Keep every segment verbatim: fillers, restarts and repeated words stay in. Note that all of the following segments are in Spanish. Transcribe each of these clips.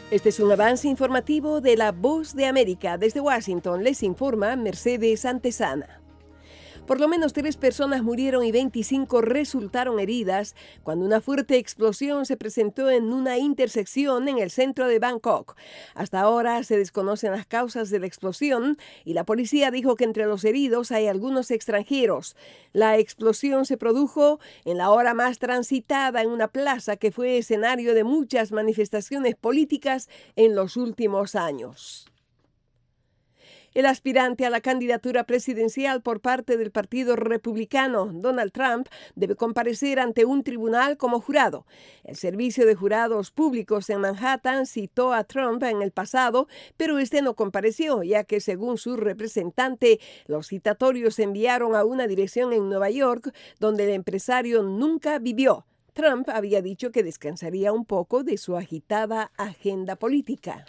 Este es un avance informativo de La Voz de América. Desde Washington les informa Mercedes Antesana. Por lo menos tres personas murieron y veinticinco resultaron heridas cuando una fuerte explosión se presentó en una intersección en el centro de Bangkok. Hasta ahora se desconocen las causas de la explosión y la policía dijo que entre los heridos hay algunos extranjeros. La explosión se produjo en la hora más transitada en una plaza que fue escenario de muchas manifestaciones políticas en los últimos años. El aspirante a la candidatura presidencial por parte del Partido Republicano, Donald Trump, debe comparecer ante un tribunal como jurado. El Servicio de Jurados Públicos en Manhattan citó a Trump en el pasado, pero este no compareció, ya que según su representante, los citatorios se enviaron a una dirección en Nueva York donde el empresario nunca vivió. Trump había dicho que descansaría un poco de su agitada agenda política.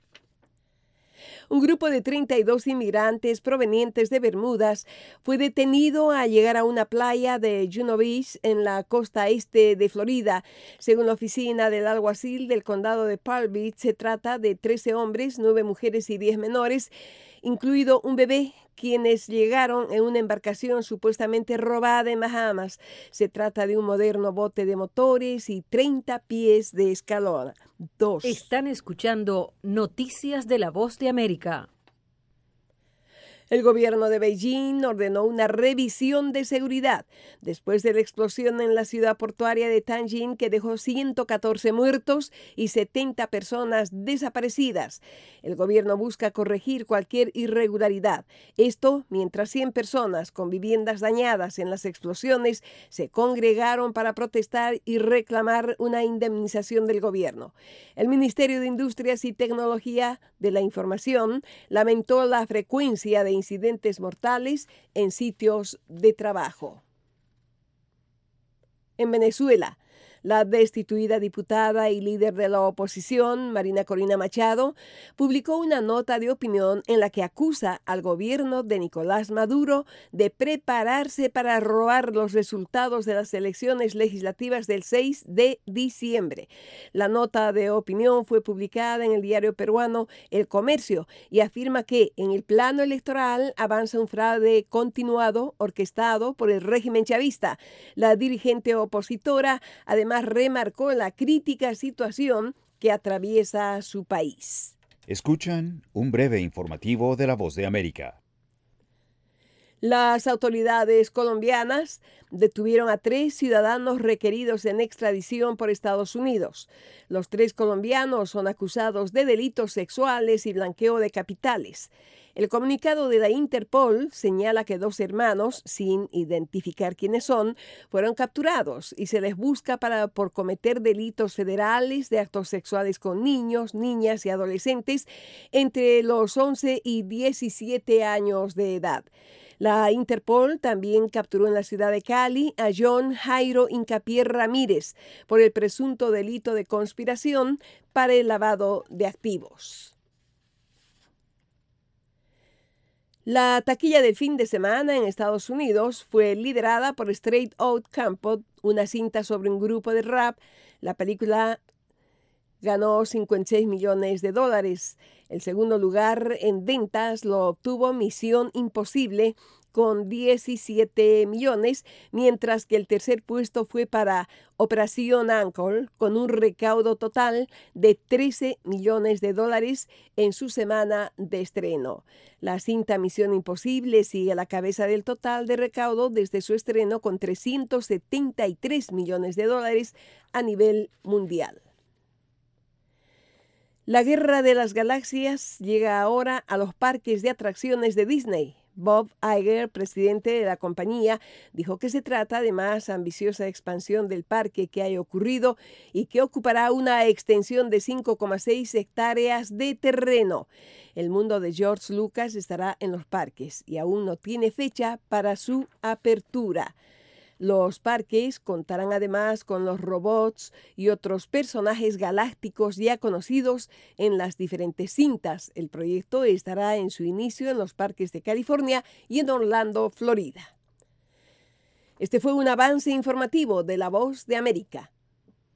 Un grupo de treinta y dos inmigrantes provenientes de Bermudas fue detenido al llegar a una playa de Juno Beach en la costa este de Florida. Según la oficina del alguacil del condado de Palm Beach, se trata de trece hombres, nueve mujeres y diez menores, incluido un bebé, quienes llegaron en una embarcación supuestamente robada en Bahamas. Se trata de un moderno bote de motores y treinta pies de escalón. Dos. Están escuchando Noticias de La Voz de América. El gobierno de Beijing ordenó una revisión de seguridad después de la explosión en la ciudad portuaria de Tianjin que dejó ciento catorce muertos y setenta personas desaparecidas. El gobierno busca corregir cualquier irregularidad. Esto mientras cien personas con viviendas dañadas en las explosiones se congregaron para protestar y reclamar una indemnización del gobierno. El Ministerio de Industrias y Tecnología de la Información lamentó la frecuencia de incidentes mortales en sitios de trabajo. En Venezuela, la destituida diputada y líder de la oposición, Marina Corina Machado, publicó una nota de opinión en la que acusa al gobierno de Nicolás Maduro de prepararse para robar los resultados de las elecciones legislativas del seis de diciembre. La nota de opinión fue publicada en el diario peruano El Comercio y afirma que en el plano electoral avanza un fraude continuado orquestado por el régimen chavista. La dirigente opositora además remarcó la crítica situación que atraviesa su país. Escuchan un breve informativo de La Voz de América. Las autoridades colombianas detuvieron a tres ciudadanos requeridos en extradición por Estados Unidos. Los tres colombianos son acusados de delitos sexuales y blanqueo de capitales. El comunicado de la Interpol señala que dos hermanos, sin identificar quiénes son, fueron capturados y se les busca para, por cometer delitos federales de actos sexuales con niños, niñas y adolescentes entre los once y diecisiete años de edad. La Interpol también capturó en la ciudad de Cali a John Jairo Incapié Ramírez por el presunto delito de conspiración para el lavado de activos. La taquilla del fin de semana en Estados Unidos fue liderada por Straight Outta Compton, una cinta sobre un grupo de rap. La película ganó cincuenta y seis millones de dólares. El segundo lugar en ventas lo obtuvo Misión Imposible con diecisiete millones, mientras que el tercer puesto fue para Operación Anchor con un recaudo total de trece millones de dólares en su semana de estreno. La cinta Misión Imposible sigue a la cabeza del total de recaudo desde su estreno con trescientos setenta y tres millones de dólares a nivel mundial. La Guerra de las Galaxias llega ahora a los parques de atracciones de Disney. Bob Iger, presidente de la compañía, dijo que se trata de más ambiciosa expansión del parque que haya ocurrido y que ocupará una extensión de cinco coma seis hectáreas de terreno. El mundo de George Lucas estará en los parques y aún no tiene fecha para su apertura. Los parques contarán además con los robots y otros personajes galácticos ya conocidos en las diferentes cintas. El proyecto estará en su inicio en los parques de California y en Orlando, Florida. Este fue un avance informativo de La Voz de América.